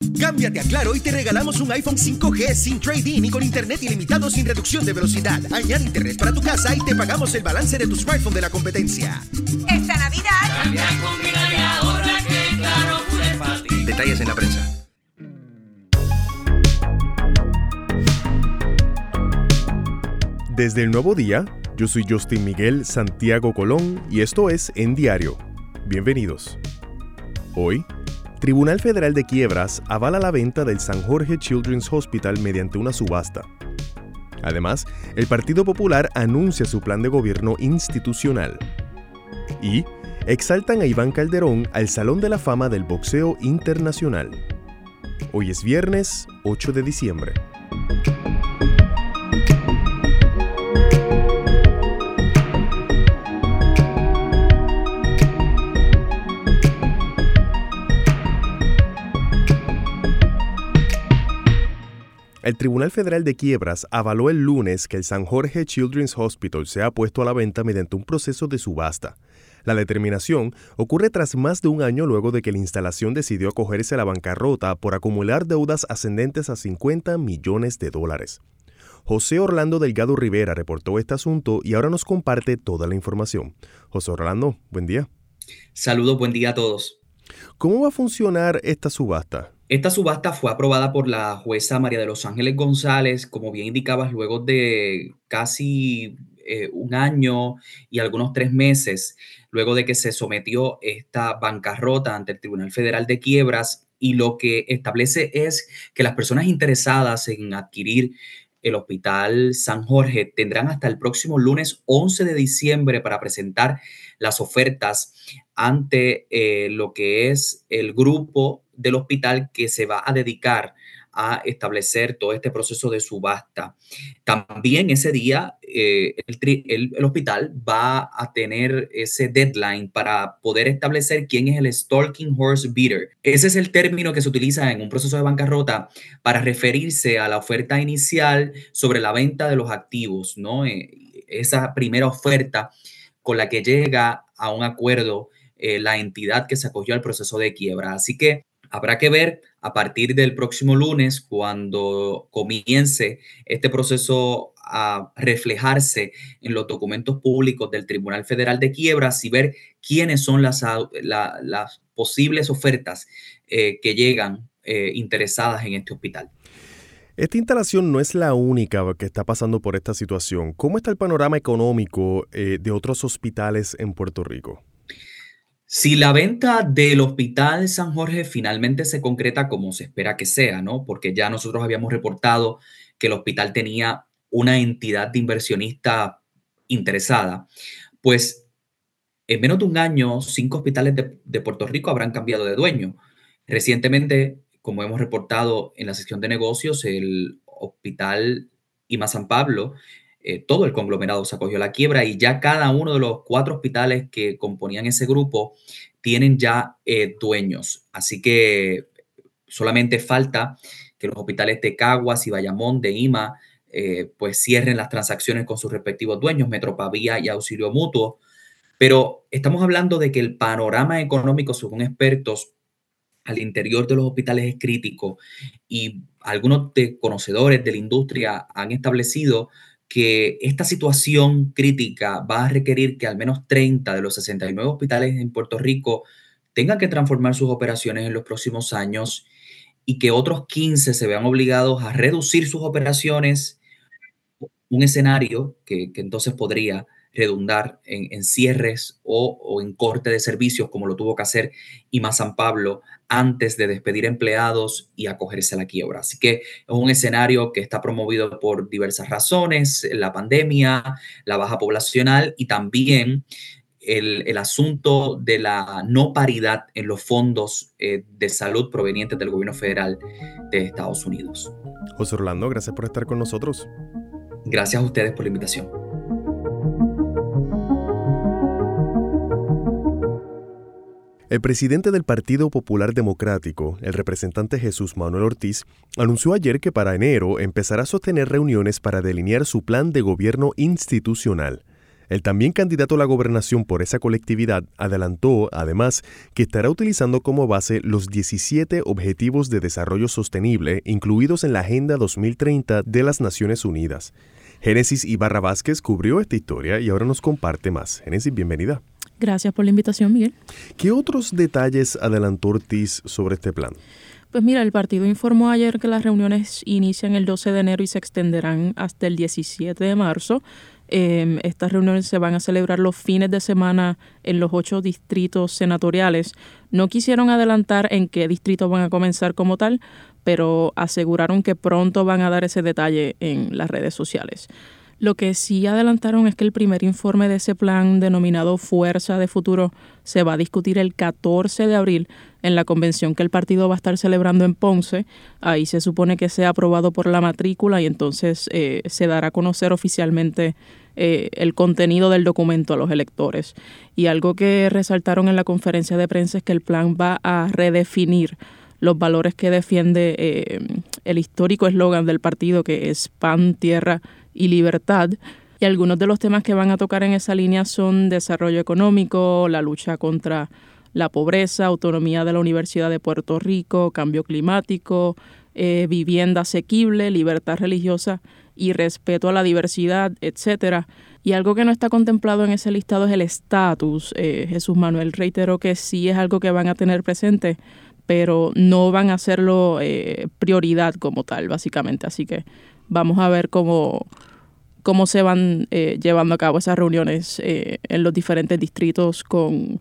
Cámbiate a Claro y te regalamos un iPhone 5G sin trade-in y con internet ilimitado sin reducción de velocidad. Añade internet para tu casa y te pagamos el balance de tu smartphone de la competencia. Esta Navidad cambia, combina y ahorra que Claro es para ti. Detalles en la prensa. Desde el Nuevo Día, yo soy Justin Miguel Santiago Colón y esto es En Diario. Bienvenidos. Hoy, Tribunal Federal de Quiebras avala la venta del San Jorge Children's Hospital mediante una subasta. Además, el Partido Popular anuncia su plan de gobierno institucional. Y exaltan a Iván Calderón al Salón de la Fama del Boxeo Internacional. Hoy es viernes 8 de diciembre. El Tribunal Federal de Quiebras avaló el lunes que el San Jorge Children's Hospital sea puesto a la venta mediante un proceso de subasta. La determinación ocurre tras más de un año luego de que la instalación decidió acogerse a la bancarrota por acumular deudas ascendentes a $50 millones. José Orlando Delgado Rivera reportó este asunto y ahora nos comparte toda la información. José Orlando, buen día. Saludos, buen día a todos. ¿Cómo va a funcionar esta subasta? Esta subasta fue aprobada por la jueza María de los Ángeles González, como bien indicabas, luego de casi un año y algunos 3 meses, luego de que se sometió esta bancarrota ante el Tribunal Federal de Quiebras, y lo que establece es que las personas interesadas en adquirir el Hospital San Jorge tendrán hasta el próximo lunes 11 de diciembre para presentar las ofertas ante lo que es el grupo del hospital que se va a dedicar a establecer todo este proceso de subasta. También ese día el hospital va a tener ese deadline para poder establecer quién es el Stalking Horse Bidder. Ese es el término que se utiliza en un proceso de bancarrota para referirse a la oferta inicial sobre la venta de los activos, ¿no? Esa primera oferta con la que llega a un acuerdo la entidad que se acogió al proceso de quiebra. Así que habrá que ver a partir del próximo lunes, cuando comience este proceso a reflejarse en los documentos públicos del Tribunal Federal de Quiebras, y ver quiénes son las posibles ofertas que llegan interesadas en este hospital. Esta instalación no es la única que está pasando por esta situación. ¿Cómo está el panorama económico de otros hospitales en Puerto Rico? Si la venta del Hospital San Jorge finalmente se concreta como se espera que sea, ¿no? Porque ya nosotros habíamos reportado que el hospital tenía una entidad de inversionista interesada, pues en menos de un año, 5 hospitales de Puerto Rico habrán cambiado de dueño. Recientemente, como hemos reportado en la sección de negocios, el Hospital IMA San Pablo, todo el conglomerado se acogió a la quiebra, y ya cada uno de los 4 hospitales que componían ese grupo tienen ya dueños. Así que solamente falta que los hospitales de Caguas y Bayamón de IMA pues cierren las transacciones con sus respectivos dueños, Metropavía y Auxilio Mutuo. Pero estamos hablando de que el panorama económico, según expertos, al interior de los hospitales es crítico, y algunos conocedores de la industria han establecido que esta situación crítica va a requerir que al menos 30 de los 69 hospitales en Puerto Rico tengan que transformar sus operaciones en los próximos años, y que otros 15 se vean obligados a reducir sus operaciones, un escenario que entonces podría redundar en cierres o en corte de servicios, como lo tuvo que hacer IMA San Pablo antes de despedir empleados y acogerse a la quiebra. Así que es un escenario que está promovido por diversas razones: la pandemia, la baja poblacional y también el asunto de la no paridad en los fondos de salud provenientes del gobierno federal de Estados Unidos. José Orlando, gracias por estar con nosotros. Gracias a ustedes por la invitación. El presidente del Partido Popular Democrático, el representante Jesús Manuel Ortiz, anunció ayer que para enero empezará a sostener reuniones para delinear su plan de gobierno institucional. El también candidato a la gobernación por esa colectividad adelantó, además, que estará utilizando como base los 17 Objetivos de Desarrollo Sostenible incluidos en la Agenda 2030 de las Naciones Unidas. Génesis Ibarra Vázquez cubrió esta historia y ahora nos comparte más. Génesis, bienvenida. Gracias por la invitación, Miguel. ¿Qué otros detalles adelantó Ortiz sobre este plan? Pues mira, el partido informó ayer que las reuniones inician el 12 de enero y se extenderán hasta el 17 de marzo. Estas reuniones se van a celebrar los fines de semana en los 8 distritos senatoriales. No quisieron adelantar en qué distritos van a comenzar como tal, pero aseguraron que pronto van a dar ese detalle en las redes sociales. Lo que sí adelantaron es que el primer informe de ese plan, denominado Fuerza de Futuro, se va a discutir el 14 de abril en la convención que el partido va a estar celebrando en Ponce. Ahí se supone que sea aprobado por la matrícula y entonces se dará a conocer oficialmente el contenido del documento a los electores. Y algo que resaltaron en la conferencia de prensa es que el plan va a redefinir los valores que defiende el histórico eslogan del partido, que es pan, tierra y libertad. Y algunos de los temas que van a tocar en esa línea son desarrollo económico, la lucha contra la pobreza, autonomía de la Universidad de Puerto Rico, cambio climático, vivienda asequible, libertad religiosa y respeto a la diversidad, etcétera. Y algo que no está contemplado en ese listado es el estatus. Jesús Manuel reiteró que sí es algo que van a tener presente, pero no van a hacerlo prioridad como tal, básicamente. Así que vamos a ver cómo se van llevando a cabo esas reuniones en los diferentes distritos con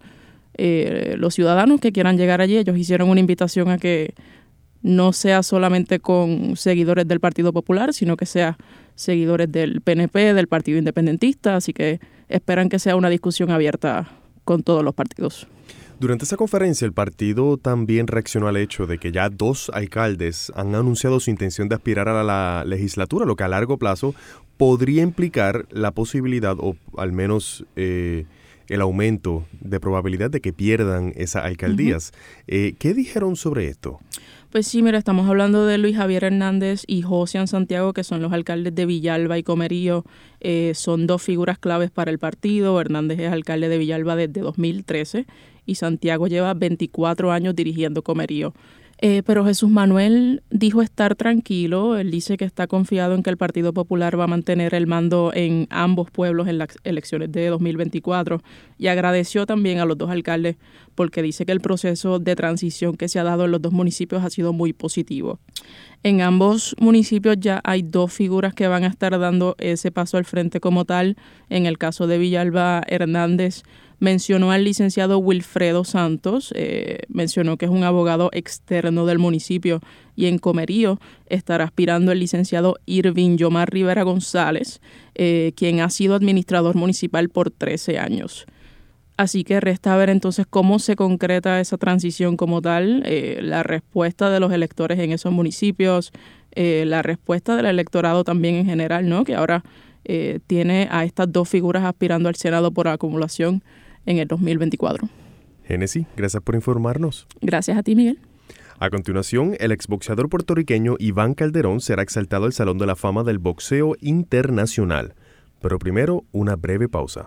los ciudadanos que quieran llegar allí. Ellos hicieron una invitación a que no sea solamente con seguidores del Partido Popular, sino que sea seguidores del PNP, del Partido Independentista, así que esperan que sea una discusión abierta con todos los partidos. Durante esa conferencia, el partido también reaccionó al hecho de que ya 2 alcaldes han anunciado su intención de aspirar a la legislatura, lo que a largo plazo podría implicar la posibilidad, o al menos el aumento de probabilidad de que pierdan esas alcaldías. ¿Qué dijeron sobre esto? Pues sí, mira, estamos hablando de Luis Javier Hernández y Josian Santiago, que son los alcaldes de Villalba y Comerío. Son 2 figuras claves para el partido. Hernández es alcalde de Villalba desde 2013 y Santiago lleva 24 años dirigiendo Comerío. Pero Jesús Manuel dijo estar tranquilo. Él dice que está confiado en que el Partido Popular va a mantener el mando en ambos pueblos en las elecciones de 2024 y agradeció también a los 2 alcaldes porque dice que el proceso de transición que se ha dado en los 2 municipios ha sido muy positivo. En ambos municipios ya hay 2 figuras que van a estar dando ese paso al frente como tal. En el caso de Villalba, Hernández mencionó al licenciado Wilfredo Santos, mencionó que es un abogado externo del municipio, y en Comerío estará aspirando el licenciado Irving Yomar Rivera González, quien ha sido administrador municipal por 13 años. Así que resta ver entonces cómo se concreta esa transición como tal, la respuesta de los electores en esos municipios, la respuesta del electorado también en general, ¿no? Que ahora tiene a estas 2 figuras aspirando al Senado por acumulación en el 2024. Génesis, gracias por informarnos. Gracias a ti, Miguel. A continuación, el exboxeador puertorriqueño Iván Calderón será exaltado al Salón de la Fama del Boxeo Internacional. Pero primero, una breve pausa.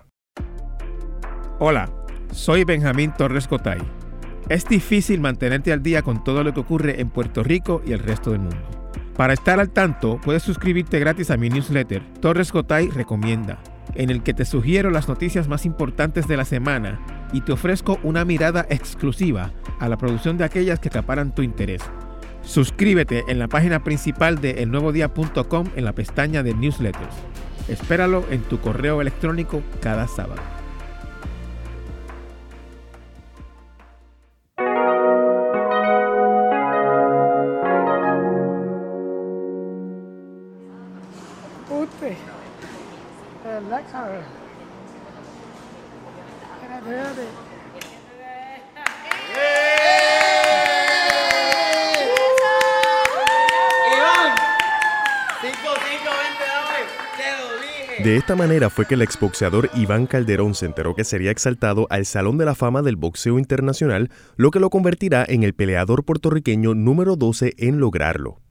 Hola, soy Benjamín Torres Cotay. Es difícil mantenerte al día con todo lo que ocurre en Puerto Rico y el resto del mundo. Para estar al tanto, puedes suscribirte gratis a mi newsletter, Torres Cotay Recomienda, en el que te sugiero las noticias más importantes de la semana y te ofrezco una mirada exclusiva a la producción de aquellas que acaparan tu interés. Suscríbete en la página principal de elnuevodía.com en la pestaña de newsletters. Espéralo en tu correo electrónico cada sábado. De esta manera fue que el exboxeador Iván Calderón se enteró que sería exaltado al Salón de la Fama del Boxeo Internacional, lo que lo convertirá en el peleador puertorriqueño número 12 en lograrlo.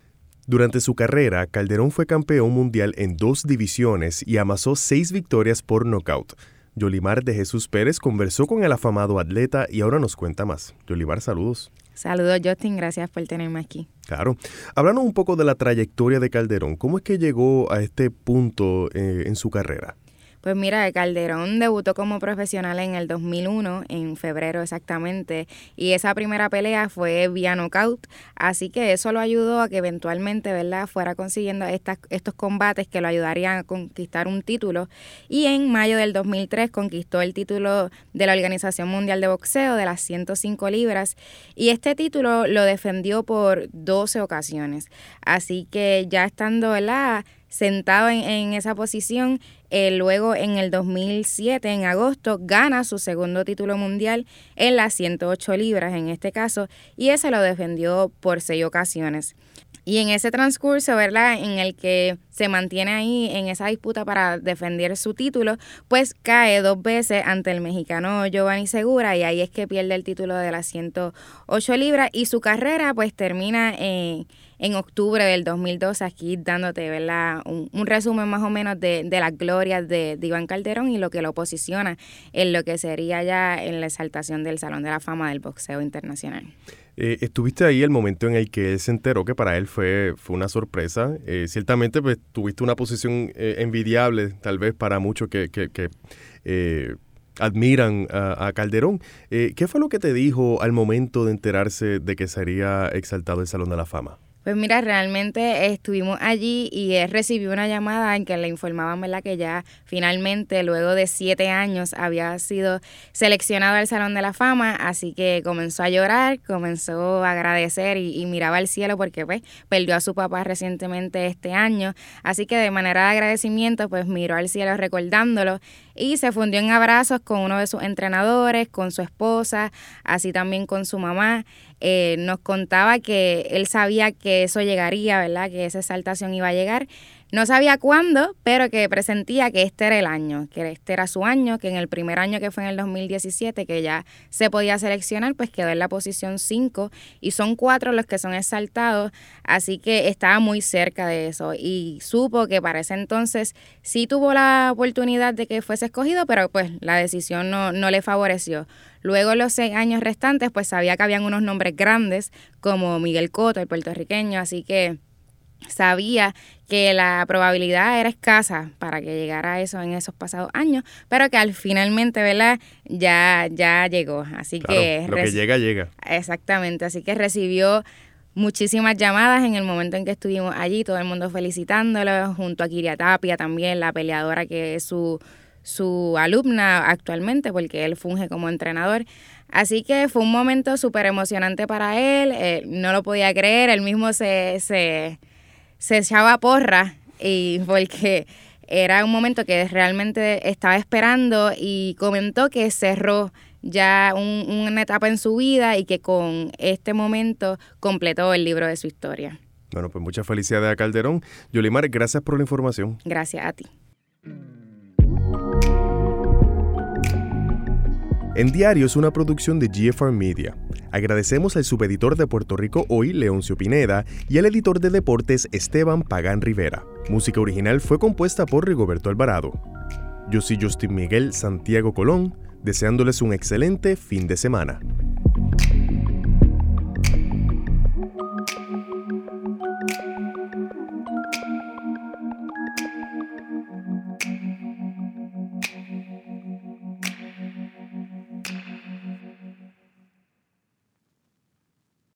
Durante su carrera, Calderón fue campeón mundial en 2 divisiones y amasó 6 victorias por nocaut. Yolimar de Jesús Pérez conversó con el afamado atleta y ahora nos cuenta más. Yolimar, saludos. Saludos, Justin. Gracias por tenerme aquí. Claro. Háblanos un poco de la trayectoria de Calderón. ¿Cómo es que llegó a este punto en su carrera? Pues mira, Calderón debutó como profesional en el 2001, en febrero exactamente, y esa primera pelea fue vía knockout, así que eso lo ayudó a que eventualmente, ¿verdad?, fuera consiguiendo estos combates que lo ayudarían a conquistar un título, y en mayo del 2003 conquistó el título de la Organización Mundial de Boxeo de las 105 libras, y este título lo defendió por 12 ocasiones, así que ya estando, ¿verdad?, sentado en esa posición, luego en el 2007, en agosto, gana su segundo título mundial en las 108 libras en este caso, y ese lo defendió por 6 ocasiones. Y en ese transcurso, ¿verdad?, en el que se mantiene ahí en esa disputa para defender su título, pues cae 2 veces ante el mexicano Giovanni Segura y ahí es que pierde el título de las 108 libras y su carrera pues termina en octubre del 2012, aquí dándote, ¿verdad?, un resumen más o menos de las glorias de Iván Calderón y lo que lo posiciona en lo que sería ya en la exaltación del Salón de la Fama del Boxeo Internacional. Estuviste ahí el momento en el que él se enteró que para él fue una sorpresa. Ciertamente pues tuviste una posición envidiable tal vez para muchos que admiran a Calderón. ¿Qué fue lo que te dijo al momento de enterarse de que sería exaltado el Salón de la Fama? Pues mira, realmente estuvimos allí y él recibió una llamada en que le informaban, ¿verdad?, que ya finalmente, luego de 7 años, había sido seleccionado al Salón de la Fama, así que comenzó a llorar, comenzó a agradecer y miraba al cielo porque pues perdió a su papá recientemente este año, así que de manera de agradecimiento pues miró al cielo recordándolo y se fundió en abrazos con uno de sus entrenadores, con su esposa, así también con su mamá. Nos contaba que él sabía que eso llegaría, ¿verdad?, que esa exaltación iba a llegar. No sabía cuándo, pero que presentía que este era el año, que este era su año, que en el primer año que fue en el 2017, que ya se podía seleccionar, pues quedó en la posición 5 y son 4 los que son exaltados, así que estaba muy cerca de eso y supo que para ese entonces sí tuvo la oportunidad de que fuese escogido, pero pues la decisión no le favoreció. Luego los 6 años restantes, pues sabía que habían unos nombres grandes como Miguel Cotto, el puertorriqueño, así que sabía que la probabilidad era escasa para que llegara a eso en esos pasados años, pero que al finalmente, ¿verdad?, ya llegó. Así claro, que lo que llega, llega. Exactamente, así que recibió muchísimas llamadas en el momento en que estuvimos allí, todo el mundo felicitándolo, junto a Kiria Tapia también, la peleadora que es su alumna actualmente, porque él funge como entrenador. Así que fue un momento súper emocionante para él, no lo podía creer, él mismo se echaba porra y porque era un momento que realmente estaba esperando y comentó que cerró ya una etapa en su vida y que con este momento completó el libro de su historia. Bueno, pues muchas felicidades a Calderón. Yolimar, gracias por la información. Gracias a ti. En Diario es una producción de GFR Media. Agradecemos al subeditor de Puerto Rico Hoy, Leoncio Pineda, y al editor de deportes, Esteban Pagán Rivera. Música original fue compuesta por Rigoberto Alvarado. Yo soy Justin Miguel Santiago Colón, deseándoles un excelente fin de semana.